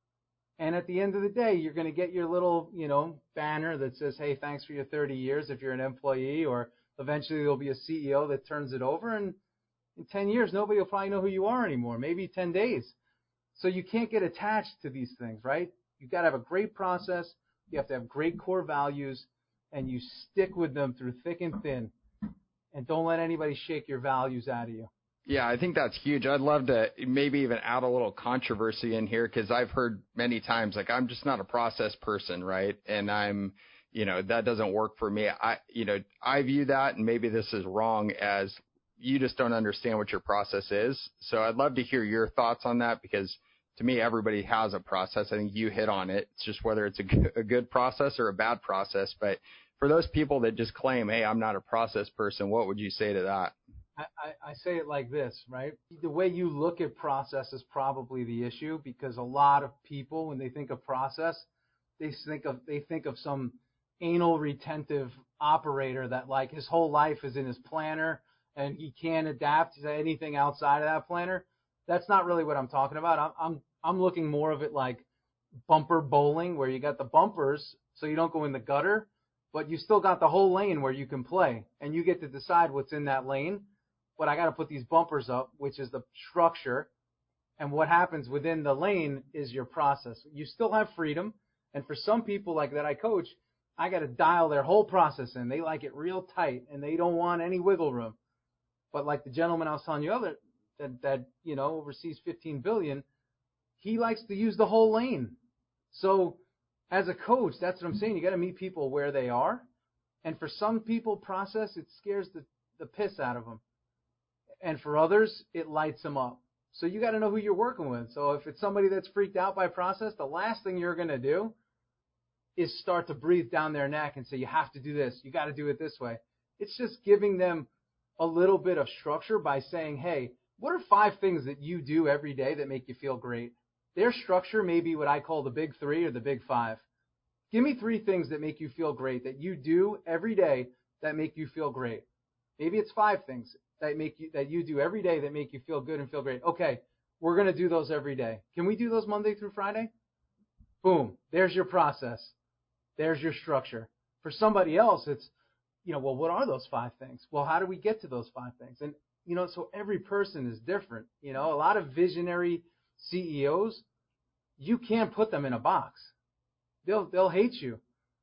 And at the end of the day, you're going to get your little, you know, banner that says, "Hey, thanks for your thirty years," if you're an employee, or eventually there'll be a C E O that turns it over, and in ten years, nobody will probably know who you are anymore, maybe ten days. So you can't get attached to these things, right? You've got to have a great process. You have to have great core values, and you stick with them through thick and thin. And don't let anybody shake your values out of you. Yeah, I think that's huge. I'd love to maybe even add a little controversy in here, because I've heard many times, like, I'm just not a process person, right? And I'm, you know, that doesn't work for me. I, you know, I view that, and maybe this is wrong, as you just don't understand what your process is. So I'd love to hear your thoughts on that, because to me, everybody has a process. I think you hit on it. It's just whether it's a good, a good process or a bad process. But for those people that just claim, "Hey, I'm not a process person," what would you say to that? I, I say it like this, right? The way you look at process is probably the issue, because a lot of people, when they think of process, they think of they think of some anal retentive operator that, like, his whole life is in his planner and he can't adapt to anything outside of that planner. That's not really what I'm talking about. I'm I'm I'm looking more of it like bumper bowling, where you got the bumpers so you don't go in the gutter, but you still got the whole lane where you can play, and you get to decide what's in that lane. But I got to put these bumpers up, which is the structure, and what happens within the lane is your process. You still have freedom, and for some people like that I coach, I got to dial their whole process in. They like it real tight, and they don't want any wiggle room. But like the gentleman I was telling you other that that you know oversees fifteen billion, he likes to use the whole lane. So as a coach, that's what I'm saying. You got to meet people where they are, and for some people, process, it scares the the piss out of them. And for others, it lights them up. So you got to know who you're working with. So if it's somebody that's freaked out by process, the last thing you're going to do is start to breathe down their neck and say, "You have to do this. You got to do it this way." It's just giving them a little bit of structure by saying, "Hey, what are five things that you do every day that make you feel great?" Their structure may be what I call the big three or the big five. Give me three things that make you feel great, that you do every day that make you feel great. Maybe it's five things. that make you, that you do every day that make you feel good and feel great. Okay, we're going to do those every day. Can we do those Monday through Friday? Boom. There's your process. There's your structure. For somebody else, it's, you know, well, what are those five things? Well, how do we get to those five things? And, you know, so every person is different. You know, a lot of visionary C E Os, you can't put them in a box. They'll, they'll hate you.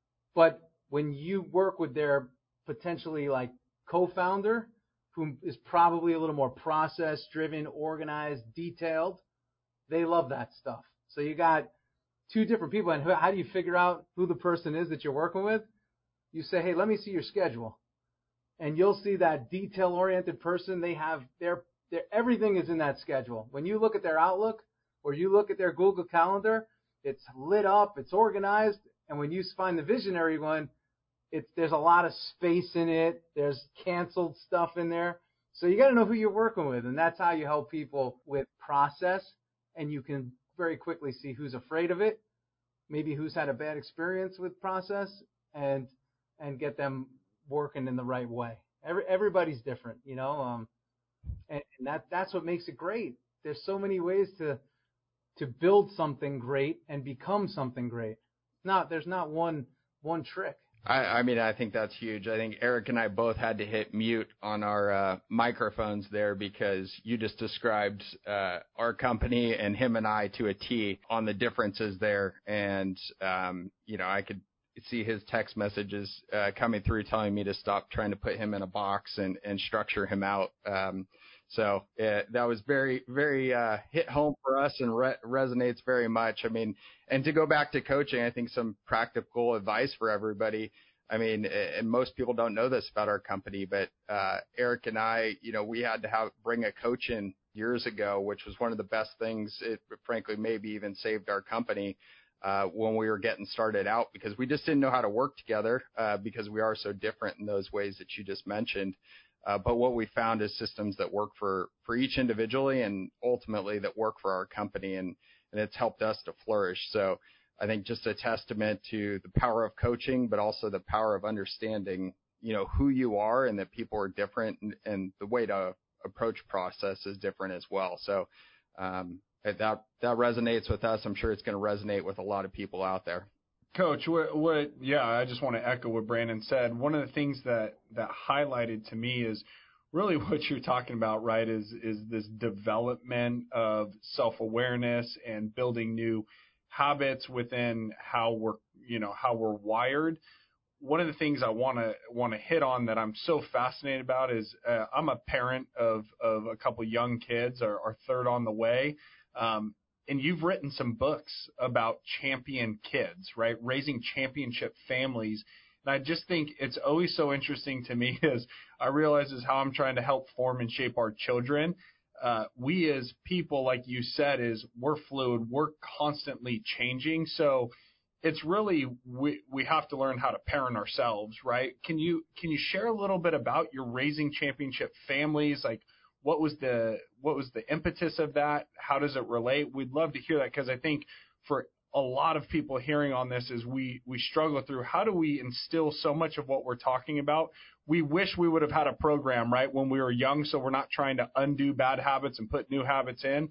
But when you work with their potentially like co-founder, who is probably a little more process driven, organized, detailed, they love that stuff. So you got two different people. And how do you figure out who the person is that you're working with? You say, hey, let me see your schedule. And you'll see that detail-oriented person. They have their, their, everything is in that schedule. When you look at their Outlook or you look at their Google Calendar, it's lit up, it's organized. And when you find the visionary one, it's, there's a lot of space in it. There's canceled stuff in there. So you got to know who you're working with. And that's how you help people with process. And you can very quickly see who's afraid of it, maybe who's had a bad experience with process, and and get them working in the right way. Every, everybody's different, you know, um, and, and that that's what makes it great. There's so many ways to to build something great and become something great. Not there's not one one trick. I, I mean, I think that's huge. I think Eric and I both had to hit mute on our uh, microphones there because you just described uh, our company and him and I to a T on the differences there. And, um, you know, I could see his text messages uh, coming through telling me to stop trying to put him in a box and, and structure him out. Um, so uh, that was very, very uh, hit home for us and re- resonates very much. I mean, and to go back to coaching, I think some practical advice for everybody. I mean, and most people don't know this about our company, but uh, Eric and I, you know, we had to have bring a coach in years ago, which was one of the best things. It frankly maybe even saved our company uh, when we were getting started out because we just didn't know how to work together uh, because we are so different in those ways that you just mentioned. Uh, but what we found is systems that work for, for each individually and ultimately that work for our company, and, and it's helped us to flourish. So I think just a testament to the power of coaching, but also the power of understanding, you know, who you are and that people are different, and, and the way to approach process is different as well. So um, that that resonates with us. I'm sure it's going to resonate with a lot of people out there. Coach, what, what, yeah, I just want to echo what Brandon said. One of the things that, that highlighted to me is really what you're talking about, right, is, is this development of self-awareness and building new habits within how we're, you know, how we're wired. One of the things I want to want to hit on that I'm so fascinated about is uh, I'm a parent of, of a couple young kids, our, our third on the way. Um, And you've written some books about champion kids, right? Raising championship families. And I just think it's always so interesting to me as I realize is how I'm trying to help form and shape our children. Uh, we as people, like you said, is we're fluid. We're constantly changing. So it's really, we, we have to learn how to parent ourselves, right? Can you, can you share a little bit about your raising championship families? Like, What was the what was the impetus of that? How does it relate? We'd love to hear that because I think for a lot of people hearing on this is we we struggle through how do we instill so much of what we're talking about. We wish we would have had a program, right, when we were young, so we're not trying to undo bad habits and put new habits in.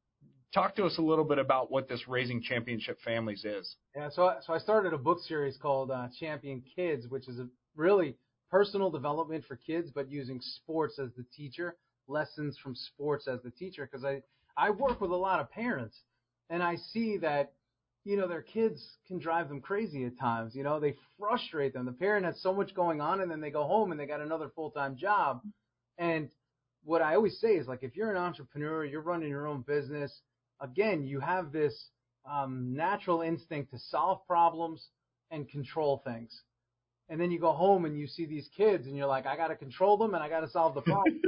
Talk to us a little bit about what this Raising Championship Families is. Yeah, so so I started a book series called uh, Champion Kids, which is a really personal development for kids, but using sports as the teacher. Lessons from sports as the teacher, because I, I work with a lot of parents and I see that, you know, their kids can drive them crazy at times. You know, they frustrate them. The parent has so much going on and then they go home and they got another full-time job. And what I always say is, like, if you're an entrepreneur, you're running your own business, again, you have this um, natural instinct to solve problems and control things. And then you go home and you see these kids and you're like, I got to control them and I got to solve the problem.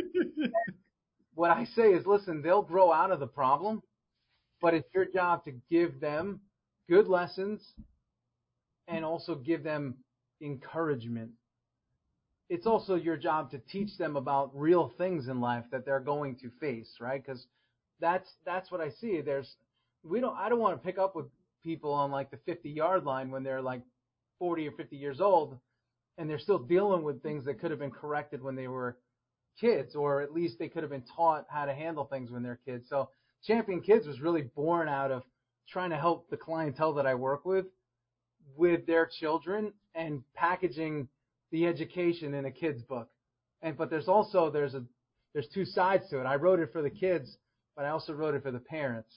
What I say is, listen, they'll grow out of the problem, but it's your job to give them good lessons and also give them encouragement. It's also your job to teach them about real things in life that they're going to face, right? Because that's that's what I see. There's we don't I don't want to pick up with people on like the fifty-yard line when they're like forty or fifty years old and they're still dealing with things that could have been corrected when they were kids, or at least they could have been taught how to handle things when they're kids. So Champion Kids was really born out of trying to help the clientele that I work with with their children and packaging the education in a kid's book. And but there's also there's a there's two sides to it. I wrote it for the kids, but I also wrote it for the parents.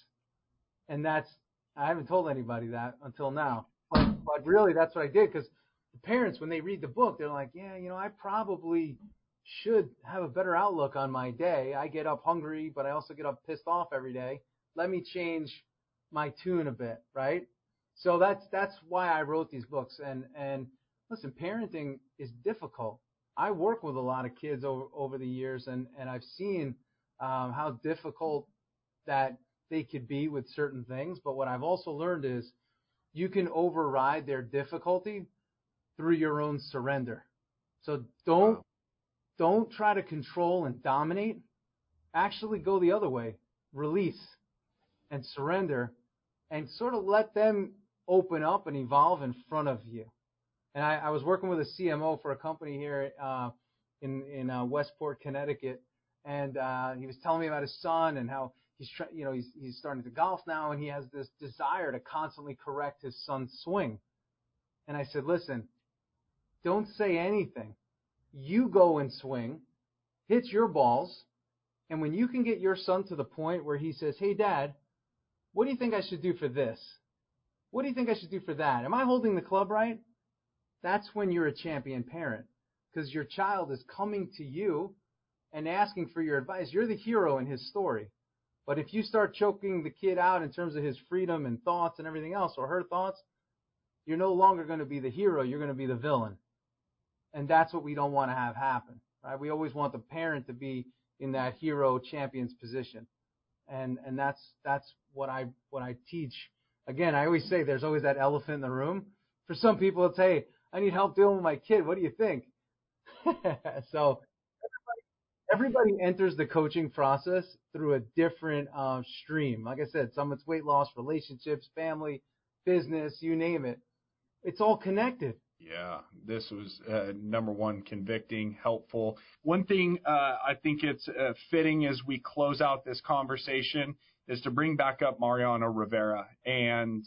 And that's I haven't told anybody that until now. But but really that's what I did, because the parents, when they read the book, they're like, yeah, you know, I probably should have a better outlook on my day. I get up hungry, but I also get up pissed off every day. Let me change my tune a bit, right? So that's that's why I wrote these books. And and listen, parenting is difficult. I work with a lot of kids over over the years, and and I've seen um, how difficult that they could be with certain things. But what I've also learned is you can override their difficulty through your own surrender. So don't wow. don't try to control and dominate. Actually go the other way. Release and surrender, and sort of let them open up and evolve in front of you. And I, I was working with a C M O for a company here uh, in in uh, Westport, Connecticut, and uh, he was telling me about his son and how he's try, you know he's he's starting to golf now, and he has this desire to constantly correct his son's swing. And I said, listen, don't say anything. You go and swing, hit your balls, and when you can get your son to the point where he says, hey, Dad, what do you think I should do for this? What do you think I should do for that? Am I holding the club right? That's when you're a champion parent, because your child is coming to you and asking for your advice. You're the hero in his story. But if you start choking the kid out in terms of his freedom and thoughts and everything else, or her thoughts, you're no longer going to be the hero. You're going to be the villain. And that's what we don't want to have happen, right? We always want the parent to be in that hero champion's position. And and that's that's what I what I teach. Again, I always say there's always that elephant in the room. For some people, it's, hey, I need help dealing with my kid. What do you think? So everybody, everybody enters the coaching process through a different uh, stream. Like I said, some it's weight loss, relationships, family, business, you name it. It's all connected. Yeah, this was uh, number one, convicting, helpful. One thing uh, I think it's uh, fitting as we close out this conversation is to bring back up Mariano Rivera. And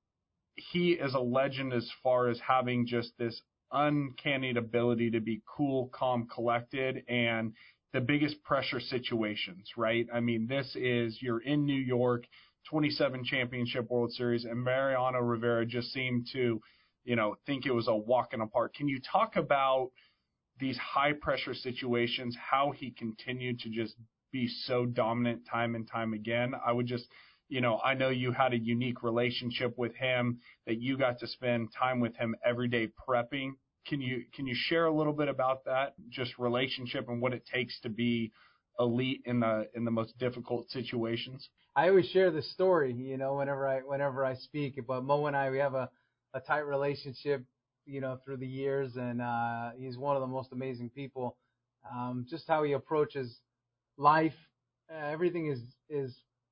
he is a legend as far as having just this uncanny ability to be cool, calm, collected, and the biggest pressure situations, right? I mean, this is, you're in New York, twenty-seven championship World Series, and Mariano Rivera just seemed to, you know, think it was a walk in the park. Can you talk about these high pressure situations, how he continued to just be so dominant time and time again? I would just, you know, I know you had a unique relationship with him, that you got to spend time with him every day prepping. Can you, can you share a little bit about that, just relationship and what it takes to be elite in the, in the most difficult situations? I always share this story, you know, whenever I, whenever I speak, but Mo and I, we have a, a tight relationship, you know, through the years, and uh, he's one of the most amazing people. Um, just how he approaches life, uh, everything is is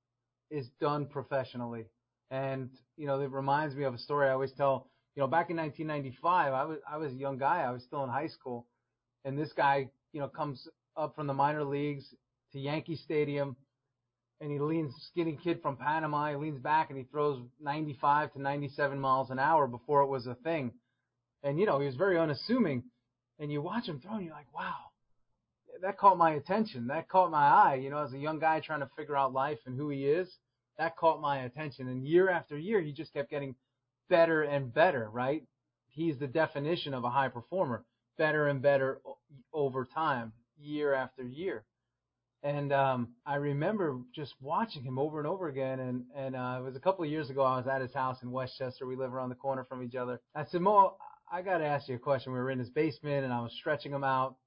is done professionally. And you know, it reminds me of a story I always tell. You know, back in nineteen ninety-five, I was I was a young guy. I was still in high school, and this guy, you know, comes up from the minor leagues to Yankee Stadium. And he leans, skinny kid from Panama, he leans back and he throws ninety-five to ninety-seven miles an hour before it was a thing. And, you know, he was very unassuming. And you watch him throw and you're like, wow, that caught my attention. That caught my eye. You know, as a young guy trying to figure out life and who he is, that caught my attention. And year after year, he just kept getting better and better, right? He's the definition of a high performer. Better and better over time, year after year. And um, I remember just watching him over and over again. And, and uh, it was a couple of years ago. I was at his house in Westchester. We live around the corner from each other. I said, Mo, I got to ask you a question. We were in his basement, and I was stretching him out.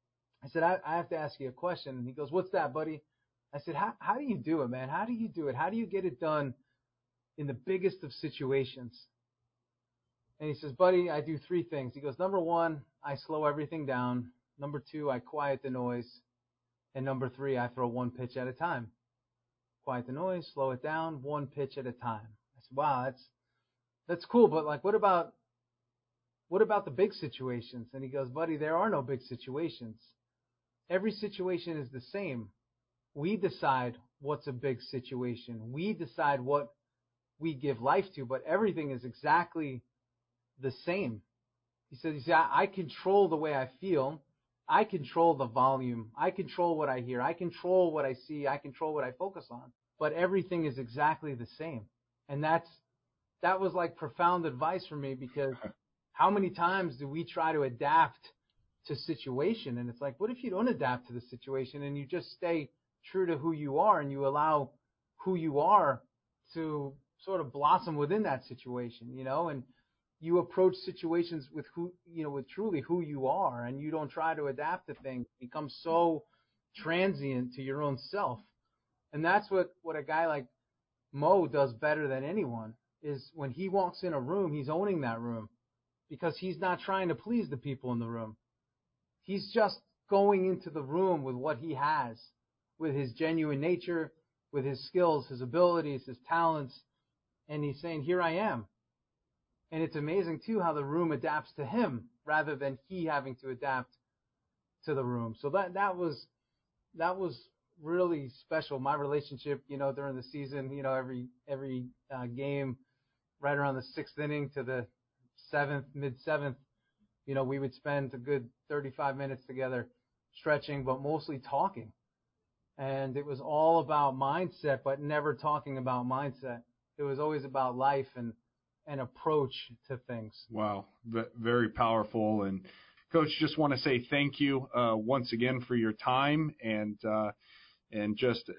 I said, I, I have to ask you a question. And he goes, what's that, buddy? I said, how, how do you do it, man? How do you do it? How do you get it done in the biggest of situations? And he says, buddy, I do three things. He goes, number one, I slow everything down. Number two, I quiet the noise. And number three, I throw one pitch at a time. Quiet the noise, slow it down, one pitch at a time. I said, wow, that's that's cool, but like, what about what about the big situations? And he goes, buddy, there are no big situations. every situation is the same. We decide what's a big situation. We decide what we give life to, but everything is exactly the same. He says, you see, I, I control the way I feel. I control the volume. I control what I hear. I control what I see. I control what I focus on. But everything is exactly the same. And that's that was like profound advice for me, because how many times do we try to adapt to situation? And it's like, what if you don't adapt to the situation and you just stay true to who you are and you allow who you are to sort of blossom within that situation, you know, and you approach situations with who, you know, with truly who you are, and you don't try to adapt to things, become so transient to your own self. And that's what, what a guy like Mo does better than anyone, is when he walks in a room, he's owning that room, because he's not trying to please the people in the room. He's just going into the room with what he has, with his genuine nature, with his skills, his abilities, his talents, and he's saying, here I am. And it's amazing, too, how the room adapts to him rather than he having to adapt to the room. So that that was that was really special. My relationship, you know, during the season, you know, every every uh, game, right around the sixth inning to the seventh, mid-seventh, you know, we would spend a good thirty-five minutes together stretching, but mostly talking. And it was all about mindset, but never talking about mindset. It was always about life and an approach to things. Wow, v- very powerful. And Coach, just want to say thank you uh, once again for your time. And uh, and just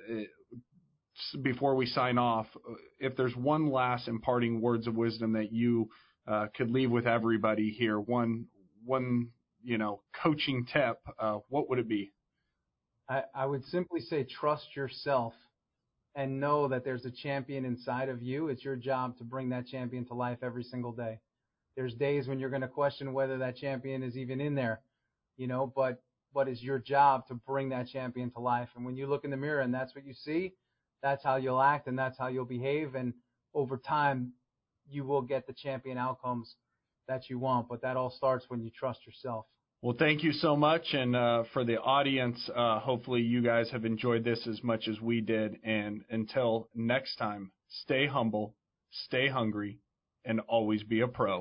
uh, before we sign off, if there's one last imparting words of wisdom that you uh, could leave with everybody here, one one you know coaching tip, uh, what would it be? I, I would simply say trust yourself. And know that there's a champion inside of you. It's your job to bring that champion to life every single day. There's days when you're going to question whether that champion is even in there, you know, but but it's your job to bring that champion to life. And when you look in the mirror and that's what you see, that's how you'll act and that's how you'll behave. And over time, you will get the champion outcomes that you want. But that all starts when you trust yourself. Well, thank you so much. And uh, for the audience, uh, hopefully you guys have enjoyed this as much as we did. And until next time, stay humble, stay hungry, and always be a pro.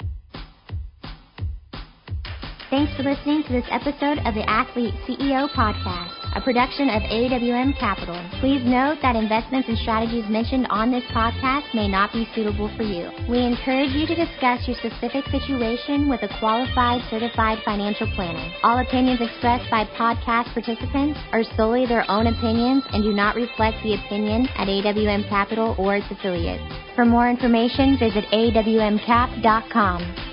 Thanks for listening to this episode of the Athlete C E O Podcast, a production of A W M Capital. Please note that investments and strategies mentioned on this podcast may not be suitable for you. We encourage you to discuss your specific situation with a qualified, certified financial planner. All opinions expressed by podcast participants are solely their own opinions and do not reflect the opinion at A W M Capital or its affiliates. For more information, visit A W M cap dot com.